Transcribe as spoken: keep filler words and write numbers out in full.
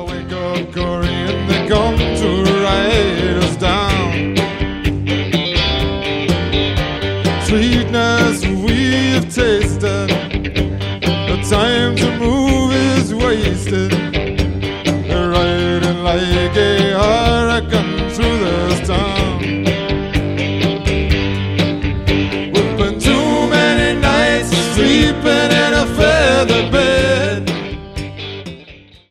wake up, Corey, and they come to write us down. Sweetness we've tasted.